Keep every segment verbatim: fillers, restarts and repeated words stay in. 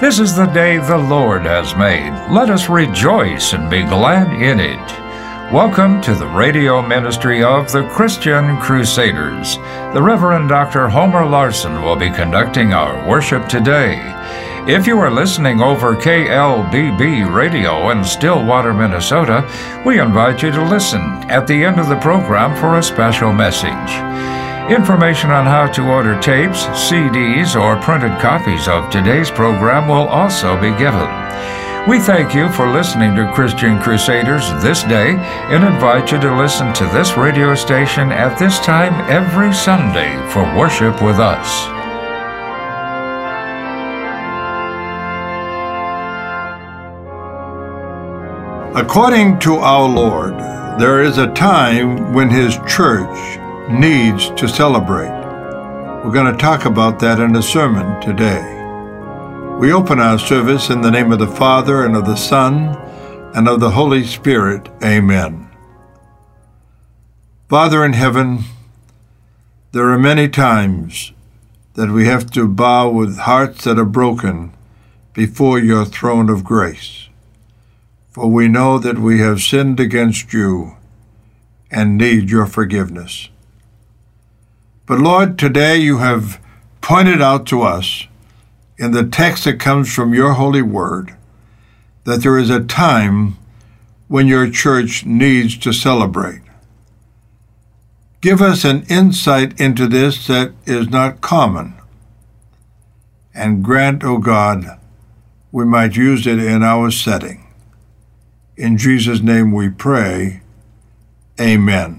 This is the day the Lord has made. Let us rejoice and be glad in it. Welcome to the radio ministry of the Christian Crusaders. The Reverend Doctor Homer Larson will be conducting our worship today. If you are listening over K L B B radio in Stillwater, Minnesota, we invite you to listen at the end of the program for a special message. Information on how to order tapes, C Ds, or printed copies of today's program will also be given. We thank you for listening to Christian Crusaders this day and invite you to listen to this radio station at this time every Sunday for worship with us. According to our Lord, there is a time when His church needs to celebrate. We're going to talk about that in the sermon today. We open our service in the name of the Father, and of the Son, and of the Holy Spirit. Amen. Father in heaven, there are many times that we have to bow with hearts that are broken before your throne of grace. For we know that we have sinned against you and need your forgiveness. But Lord, today you have pointed out to us in the text that comes from your holy word that there is a time when your church needs to celebrate. Give us an insight into this that is not common, and grant, O God, we might use it in our setting. In Jesus' name we pray. Amen.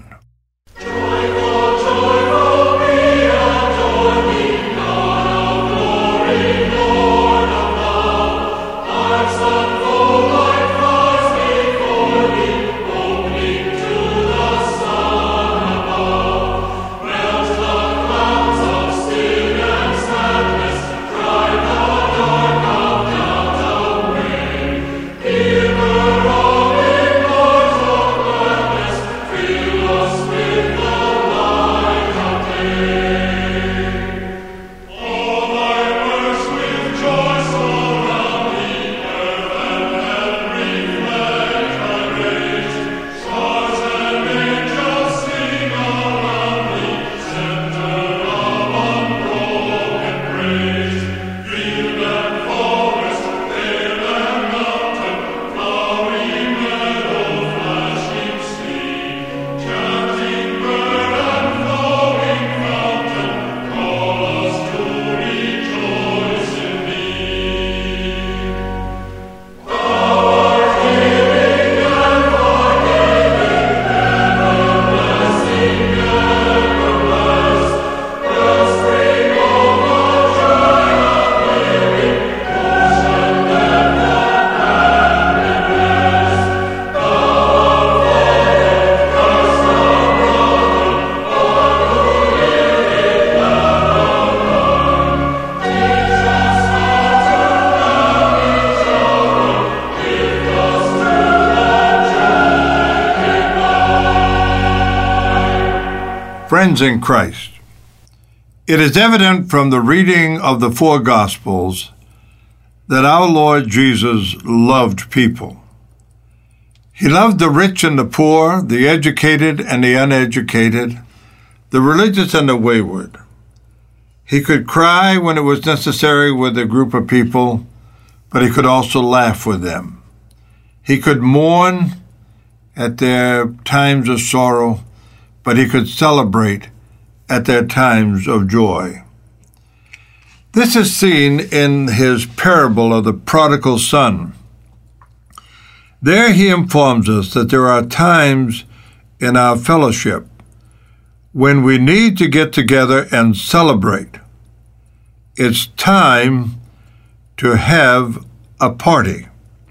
Friends in Christ, it is evident from the reading of the four Gospels that our Lord Jesus loved people. He loved the rich and the poor, the educated and the uneducated, the religious and the wayward. He could cry when it was necessary with a group of people, but he could also laugh with them. He could mourn at their times of sorrow, but he could celebrate at their times of joy. This is seen in his parable of the prodigal son. There he informs us that there are times in our fellowship when we need to get together and celebrate. It's time to have a party.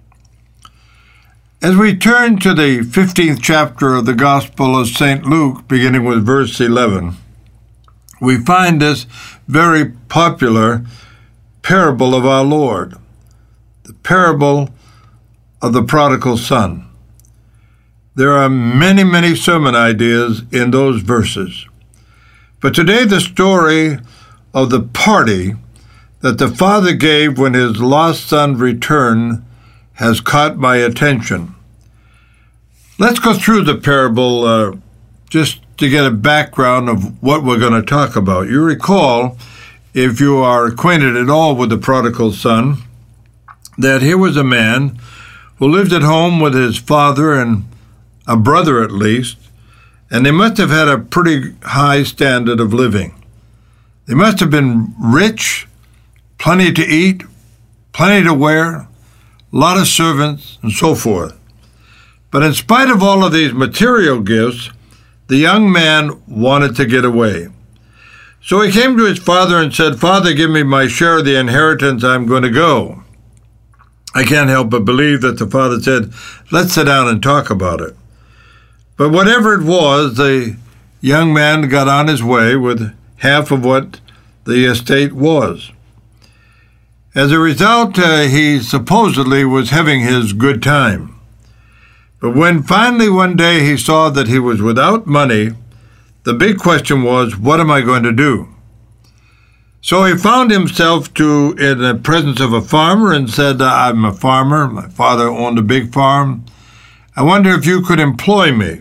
As we turn to the fifteenth chapter of the Gospel of Saint Luke, beginning with verse eleven, we find this very popular parable of our Lord, the parable of the prodigal son. There are many, many sermon ideas in those verses. But today the story of the party that the Father gave when his lost son returned has caught my attention. Let's go through the parable uh, just to get a background of what we're going to talk about. You recall, if you are acquainted at all with the prodigal son, that here was a man who lived at home with his father and a brother at least, and they must have had a pretty high standard of living. They must have been rich, plenty to eat, plenty to wear, a lot of servants, and so forth. But in spite of all of these material gifts, the young man wanted to get away. So he came to his father and said, "Father, give me my share of the inheritance, I'm going to go." I can't help but believe that the father said, "Let's sit down and talk about it." But whatever it was, the young man got on his way with half of what the estate was. As a result, uh, he supposedly was having his good time. But when finally one day he saw that he was without money, the big question was, what am I going to do? So he found himself to in the presence of a farmer and said, "I'm a farmer. My father owned a big farm. I wonder if you could employ me."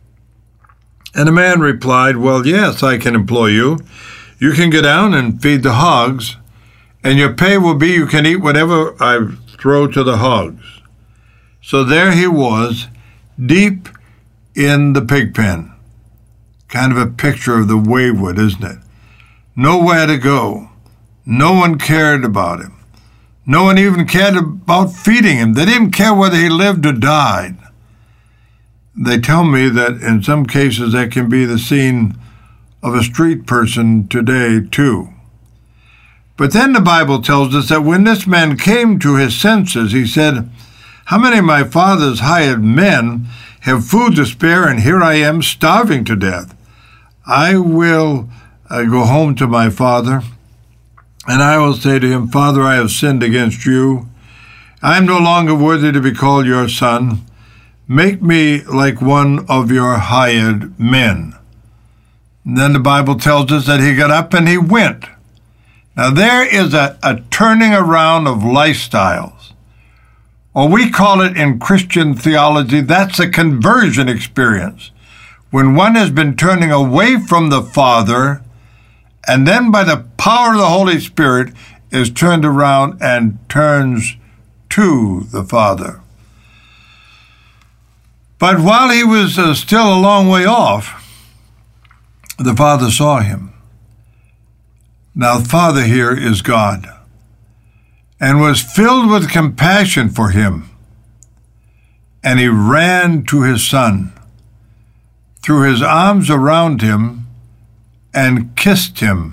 And the man replied, "Well, yes, I can employ you. You can go down and feed the hogs, and your pay will be you can eat whatever I throw to the hogs." So there he was, deep in the pig pen. Kind of a picture of the wayward, isn't it? Nowhere to go. No one cared about him. No one even cared about feeding him. They didn't care whether he lived or died. They tell me that in some cases that can be the scene of a street person today, too. But then the Bible tells us that when this man came to his senses, he said, "How many of my father's hired men have food to spare, and here I am starving to death? I will uh, go home to my father, and I will say to him, 'Father, I have sinned against you. I am no longer worthy to be called your son. Make me like one of your hired men.'" And then the Bible tells us that he got up and he went. Now there is a, a turning around of lifestyles. Or we call it in Christian theology, that's a conversion experience. When one has been turning away from the Father, and then by the power of the Holy Spirit is turned around and turns to the Father. But while he was uh, still a long way off, the Father saw him. Now, the Father here is God, and was filled with compassion for him. And he ran to his son, threw his arms around him, and kissed him.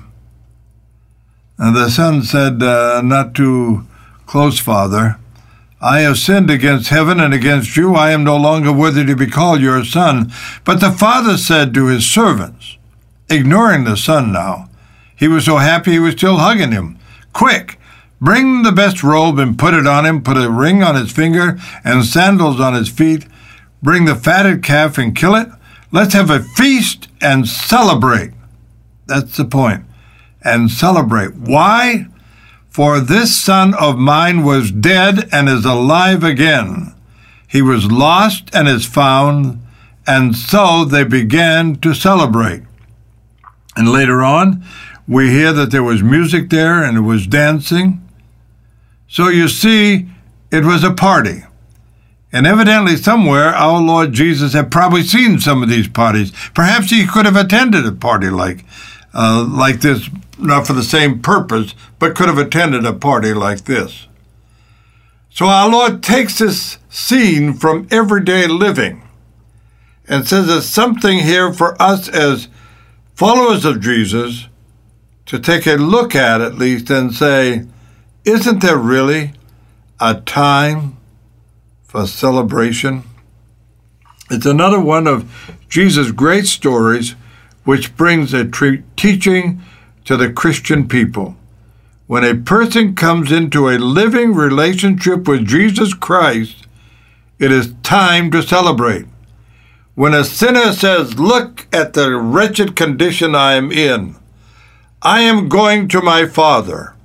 And the son said, uh, "Not too close, Father. I have sinned against heaven and against you. I am no longer worthy to be called your son." But the father said to his servants, ignoring the son now, he was so happy he was still hugging him, "Quick, bring the best robe and put it on him. Put a ring on his finger and sandals on his feet. Bring the fatted calf and kill it. Let's have a feast and celebrate." That's the point. And celebrate. Why? "For this son of mine was dead and is alive again. He was lost and is found." And so they began to celebrate. And later on, we hear that there was music there and it was dancing. So you see, it was a party. And evidently somewhere our Lord Jesus had probably seen some of these parties. Perhaps he could have attended a party like, uh, like this, not for the same purpose, but could have attended a party like this. So our Lord takes this scene from everyday living and says there's something here for us as followers of Jesus to take a look at at least and say, isn't there really a time for celebration? It's another one of Jesus' great stories which brings a tre- teaching to the Christian people. When a person comes into a living relationship with Jesus Christ, it is time to celebrate. When a sinner says, "Look at the wretched condition I am in. I am going to my Father.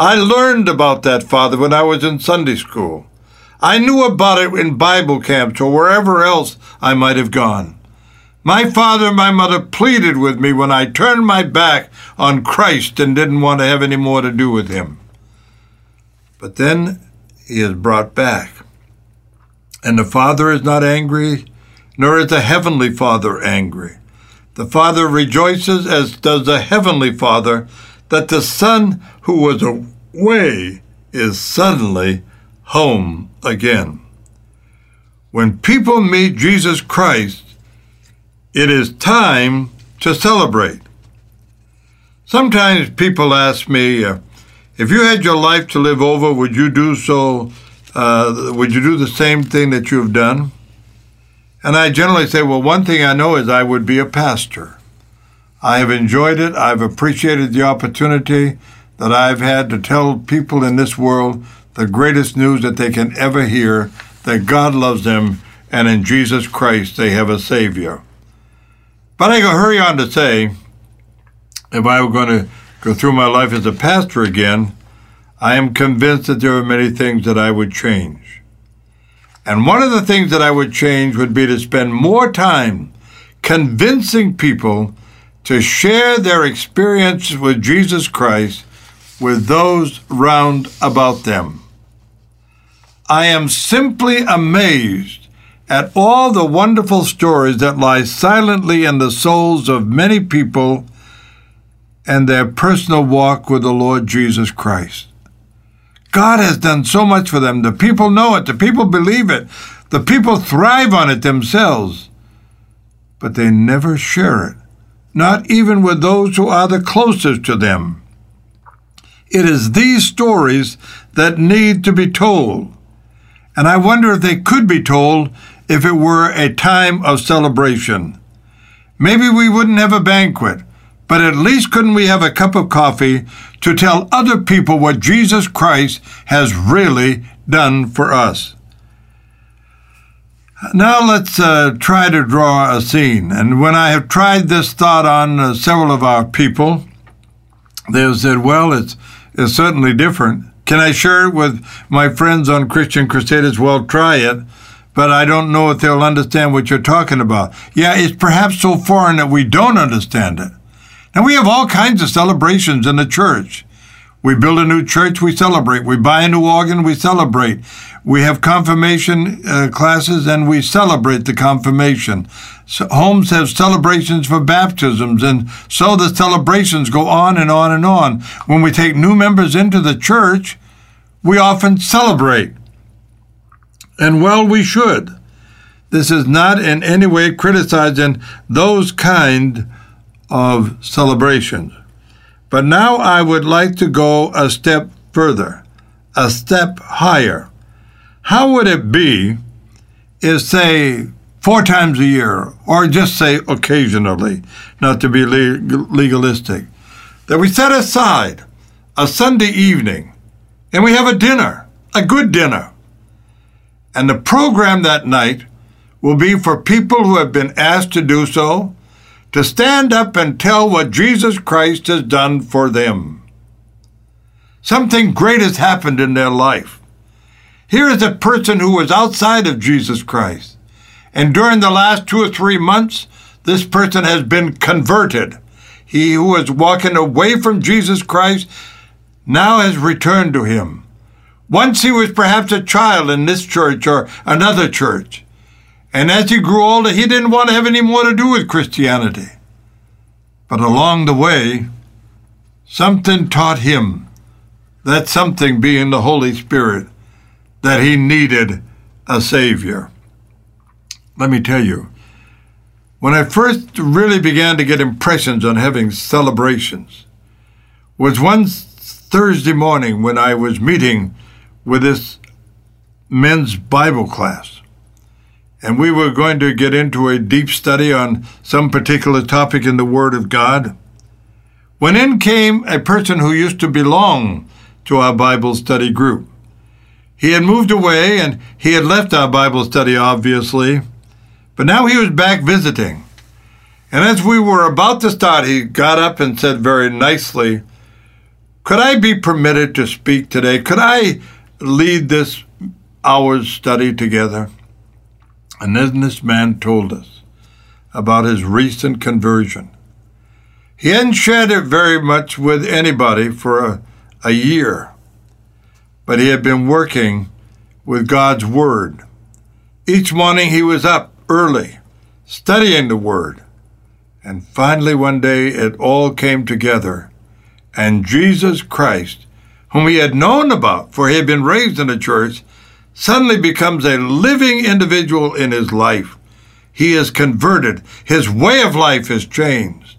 I learned about that Father when I was in Sunday school. I knew about it in Bible camps or wherever else I might have gone. My father and my mother pleaded with me when I turned my back on Christ and didn't want to have any more to do with him. But then he is brought back. And the Father is not angry, nor is the Heavenly Father angry. The Father rejoices, as does the Heavenly Father, that the Son who was away is suddenly home again. When people meet Jesus Christ, it is time to celebrate. Sometimes people ask me, uh, if you had your life to live over, would you do so, uh, would you do the same thing that you have done? And I generally say, well, one thing I know is I would be a pastor. I have enjoyed it. I've appreciated the opportunity that I've had to tell people in this world the greatest news that they can ever hear, that God loves them, and in Jesus Christ they have a Savior. But I go hurry on to say, if I were going to go through my life as a pastor again, I am convinced that there are many things that I would change. And one of the things that I would change would be to spend more time convincing people to share their experience with Jesus Christ with those round about them. I am simply amazed at all the wonderful stories that lie silently in the souls of many people and their personal walk with the Lord Jesus Christ. God has done so much for them. The people know it. The people believe it. The people thrive on it themselves. But they never share it, not even with those who are the closest to them. It is these stories that need to be told. And I wonder if they could be told if it were a time of celebration. Maybe we wouldn't have a banquet, but at least couldn't we have a cup of coffee to tell other people what Jesus Christ has really done for us? Now let's uh, try to draw a scene. And when I have tried this thought on uh, several of our people, they have said, well, it's, it's certainly different. Can I share it with my friends on Christian Crusaders? Well, try it, but I don't know if they'll understand what you're talking about. Yeah, it's perhaps so foreign that we don't understand it. And we have all kinds of celebrations in the church. We build a new church, we celebrate. We buy a new organ, we celebrate. We have confirmation uh, classes, and we celebrate the confirmation. So homes have celebrations for baptisms, and so the celebrations go on and on and on. When we take new members into the church, we often celebrate. And well, we should. This is not in any way criticizing those kind of celebrations. But now I would like to go a step further, a step higher. How would it be if, say, four times a year, or just say occasionally, not to be legalistic, that we set aside a Sunday evening and we have a dinner, a good dinner. And the program that night will be for people who have been asked to do so, to stand up and tell what Jesus Christ has done for them. Something great has happened in their life. Here is a person who was outside of Jesus Christ, and during the last two or three months, this person has been converted. He who was walking away from Jesus Christ now has returned to him. Once he was perhaps a child in this church or another church, and as he grew older, he didn't want to have any more to do with Christianity. But along the way, something taught him, that something being the Holy Spirit, that he needed a Savior. Let me tell you, when I first really began to get impressions on having celebrations, was one Thursday morning when I was meeting with this men's Bible class. And we were going to get into a deep study on some particular topic in the Word of God, when in came a person who used to belong to our Bible study group. He had moved away, and he had left our Bible study, obviously, but now he was back visiting. And as we were about to start, he got up and said very nicely, Could I be permitted to speak today? Could I lead this hour's study together? And then this man told us about his recent conversion. He hadn't shared it very much with anybody for a, a year, but he had been working with God's Word. Each morning he was up early, studying the Word. And finally one day it all came together, and Jesus Christ, whom he had known about, for he had been raised in the church, suddenly becomes a living individual in his life. He is converted. His way of life has changed.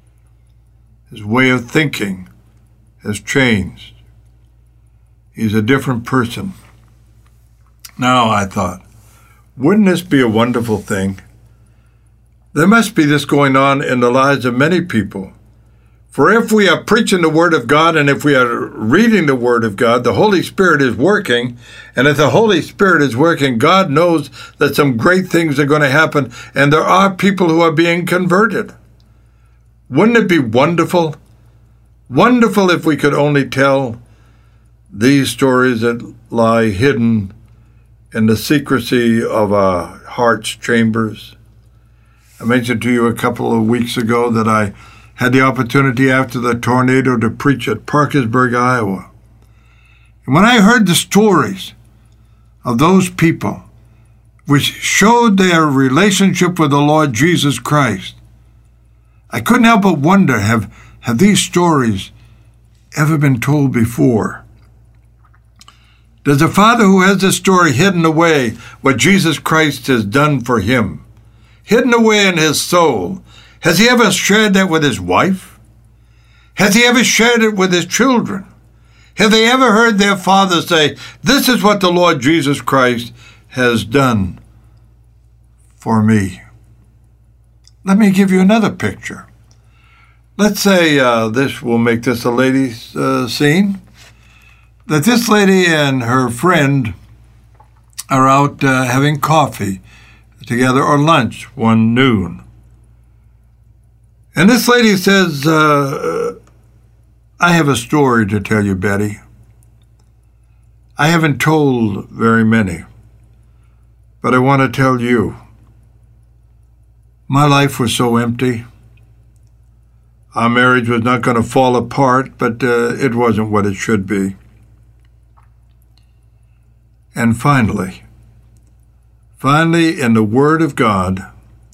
His way of thinking has changed. He's a different person. Now, I thought, wouldn't this be a wonderful thing? There must be this going on in the lives of many people. For if we are preaching the Word of God and if we are reading the Word of God, the Holy Spirit is working. And if the Holy Spirit is working, God knows that some great things are going to happen. And there are people who are being converted. Wouldn't it be wonderful? Wonderful if we could only tell these stories that lie hidden in the secrecy of our heart's chambers. I mentioned to you a couple of weeks ago that I had the opportunity after the tornado to preach at Parkersburg, Iowa. And when I heard the stories of those people, which showed their relationship with the Lord Jesus Christ, I couldn't help but wonder, have, have these stories ever been told before? Does a father who has this story hidden away what Jesus Christ has done for him, hidden away in his soul, has he ever shared that with his wife? Has he ever shared it with his children? Have they ever heard their father say, this is what the Lord Jesus Christ has done for me? Let me give you another picture. Let's say uh, this will make this a lady's uh, scene. That this lady and her friend are out uh, having coffee together or lunch one noon. And this lady says, uh, I have a story to tell you, Betty. I haven't told very many, but I want to tell you. My life was so empty. Our marriage was not going to fall apart, but uh, it wasn't what it should be. And finally, finally, in the Word of God,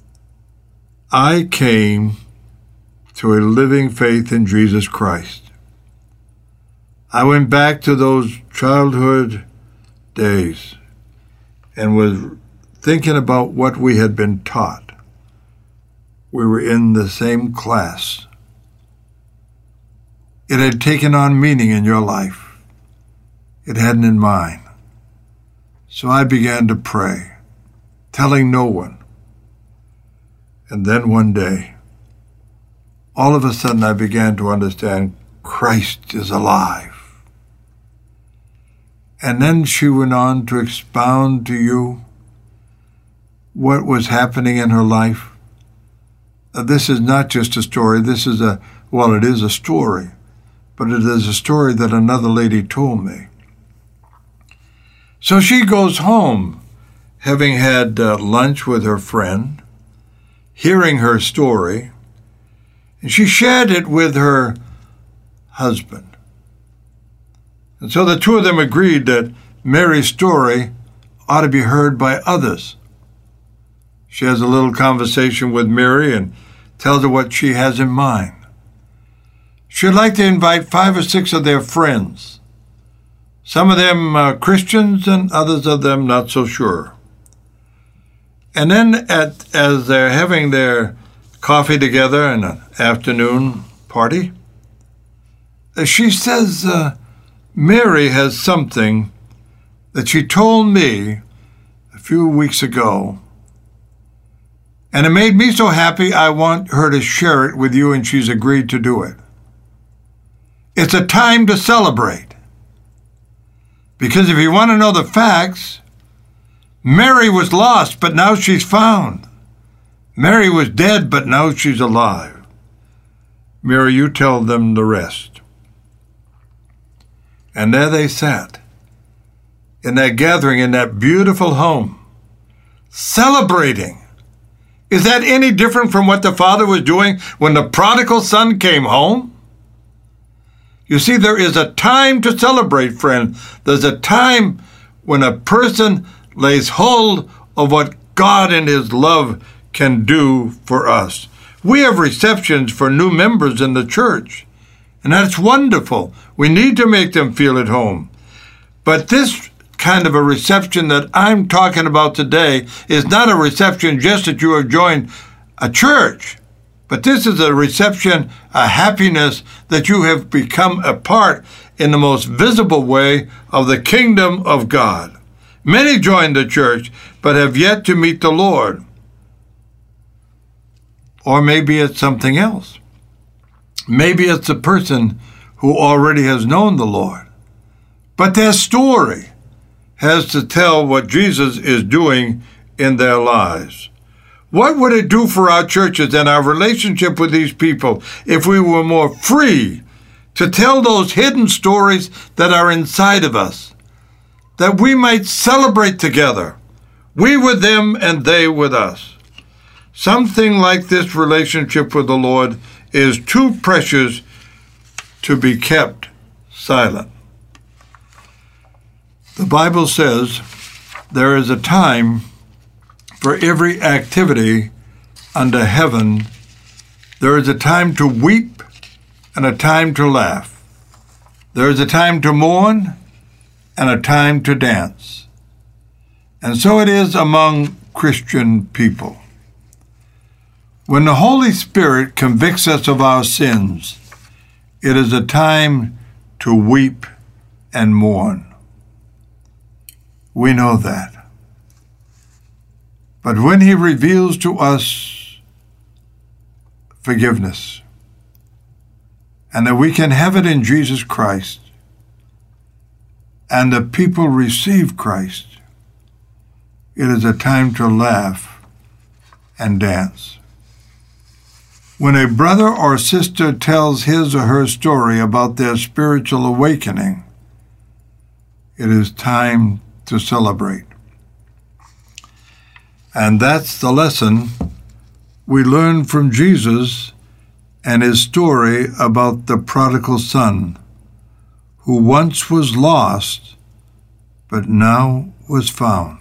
I came to a living faith in Jesus Christ. I went back to those childhood days and was thinking about what we had been taught. We were in the same class. It had taken on meaning in your life. It hadn't in mine. So I began to pray, telling no one. And then one day, all of a sudden I began to understand Christ is alive. And then she went on to expound to you what was happening in her life. Uh, this is not just a story. This is a, well, it is a story, but it is a story that another lady told me. So she goes home, having had uh, lunch with her friend, hearing her story, and she shared it with her husband. And so the two of them agreed that Mary's story ought to be heard by others. She has a little conversation with Mary and tells her what she has in mind. She'd like to invite five or six of their friends. Some of them uh, Christians and others of them not so sure. And then at, as they're having their coffee together in an afternoon party, she says, uh, Mary has something that she told me a few weeks ago, and it made me so happy I want her to share it with you, and she's agreed to do it. It's a time to celebrate. Because if you want to know the facts, Mary was lost, but now she's found. Mary was dead, but now she's alive. Mary, you tell them the rest. And there they sat in that gathering in that beautiful home, celebrating. Is that any different from what the Father was doing when the prodigal son came home? You see, there is a time to celebrate, friend. There's a time when a person lays hold of what God in His love can do for us. We have receptions for new members in the church, and that's wonderful. We need to make them feel at home. But this kind of a reception that I'm talking about today is not a reception just that you have joined a church, but this is a reception, a happiness that you have become a part in the most visible way of the kingdom of God. Many joined the church, but have yet to meet the Lord. Or maybe it's something else. Maybe it's the person who already has known the Lord, but their story has to tell what Jesus is doing in their lives. What would it do for our churches and our relationship with these people if we were more free to tell those hidden stories that are inside of us, that we might celebrate together, we with them and they with us? Something like this relationship with the Lord is too precious to be kept silent. The Bible says there is a time for every activity under heaven. There is a time to weep and a time to laugh. There is a time to mourn and a time to dance. And so it is among Christian people. When the Holy Spirit convicts us of our sins, it is a time to weep and mourn. We know that. But when He reveals to us forgiveness, and that we can have it in Jesus Christ, and the people receive Christ, it is a time to laugh and dance. When a brother or sister tells his or her story about their spiritual awakening, it is time to celebrate. And that's the lesson we learn from Jesus and His story about the prodigal son, who once was lost, but now was found.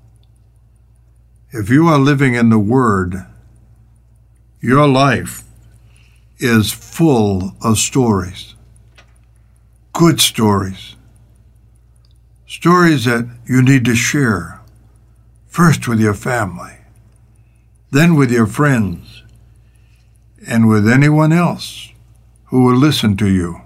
If you are living in the Word, your life is full of stories, good stories, stories that you need to share, first with your family, then with your friends, and with anyone else who will listen to you.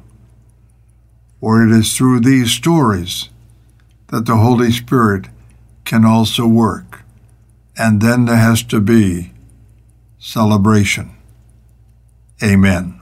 For it is through these stories that the Holy Spirit can also work. And then there has to be celebration. Amen.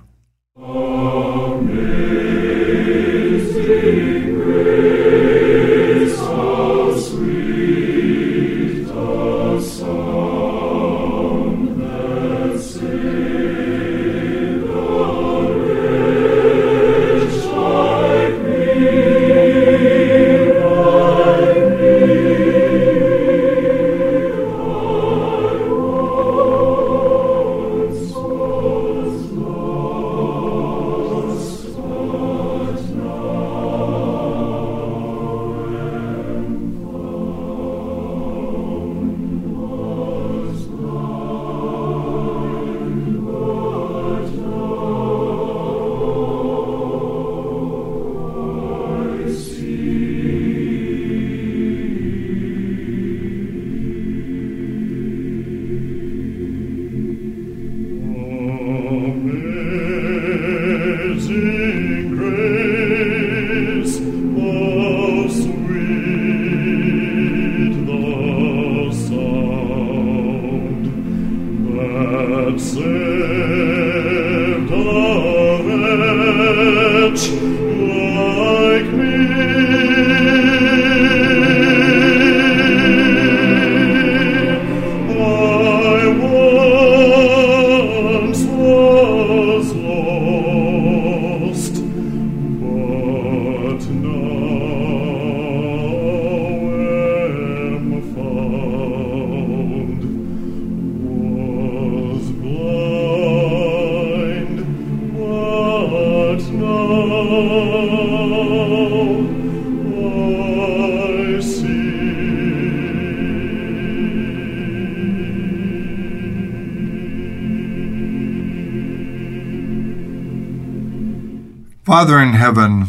To know Father in heaven,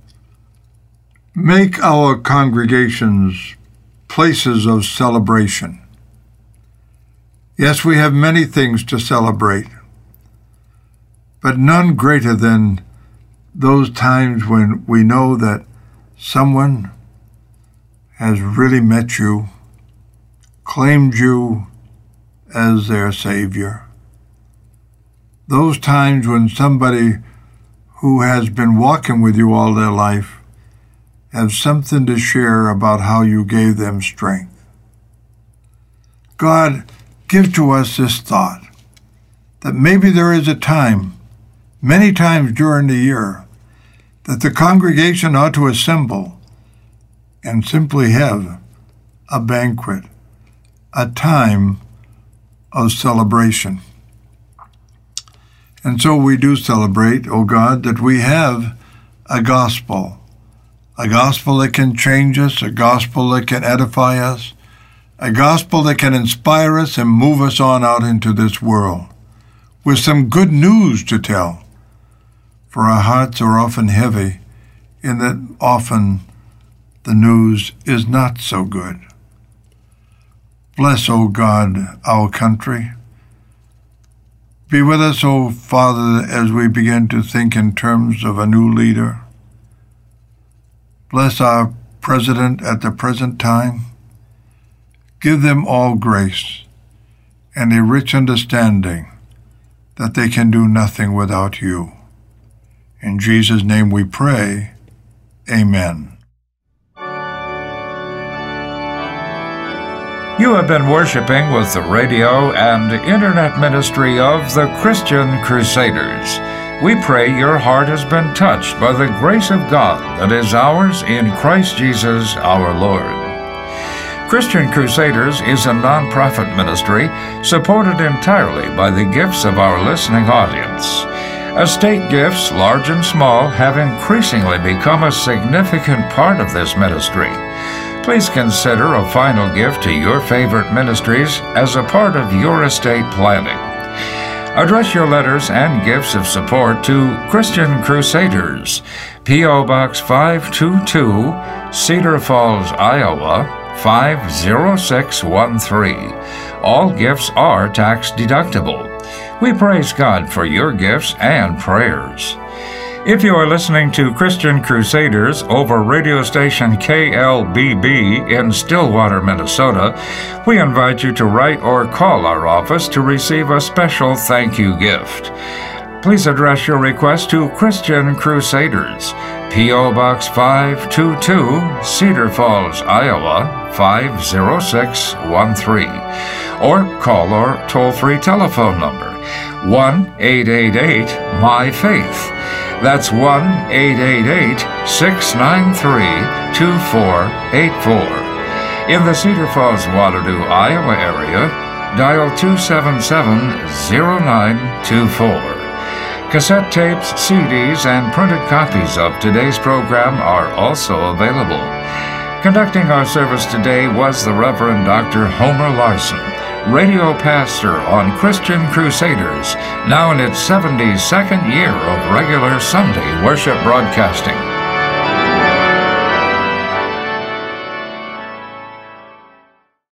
make our congregations places of celebration. Yes, we have many things to celebrate, but none greater than those times when we know that someone has really met you, claimed you as their Savior. Those times when somebody who has been walking with you all their life have something to share about how you gave them strength. God, give to us this thought, that maybe there is a time, many times during the year, that the congregation ought to assemble and simply have a banquet, a time of celebration. And so we do celebrate, O God, that we have a gospel, a gospel that can change us, a gospel that can edify us, a gospel that can inspire us and move us on out into this world with some good news to tell. For our hearts are often heavy in that often the news is not so good. Bless, O God, our country. Be with us, O Father, as we begin to think in terms of a new leader. Bless our president at the present time. Give them all grace and a rich understanding that they can do nothing without you. In Jesus' name we pray. Amen. You have been worshiping with the radio and internet ministry of the Christian Crusaders. We pray your heart has been touched by the grace of God that is ours in Christ Jesus our Lord. Christian Crusaders is a non-profit ministry supported entirely by the gifts of our listening audience. Estate gifts, large and small, have increasingly become a significant part of this ministry. Please consider a final gift to your favorite ministries as a part of your estate planning. Address your letters and gifts of support to Christian Crusaders, P O Box five two two, Cedar Falls, Iowa, five zero six one three. All gifts are tax deductible. We praise God for your gifts and prayers. If you are listening to Christian Crusaders over radio station K L B B in Stillwater, Minnesota, we invite you to write or call our office to receive a special thank you gift. Please address your request to Christian Crusaders, P O Box five two two, Cedar Falls, Iowa, five zero six one three, or call our toll-free telephone number, one eight eight eight, M Y Faith. That's one eight eight eight, six nine three, two four eight four. In the Cedar Falls, Waterloo, Iowa area, dial two seven seven, zero nine two four. Cassette tapes, C Ds, and printed copies of today's program are also available. Conducting our service today was the Reverend Doctor Homer Larson, radio pastor on Christian Crusaders, now in its seventy-second year of regular Sunday worship broadcasting.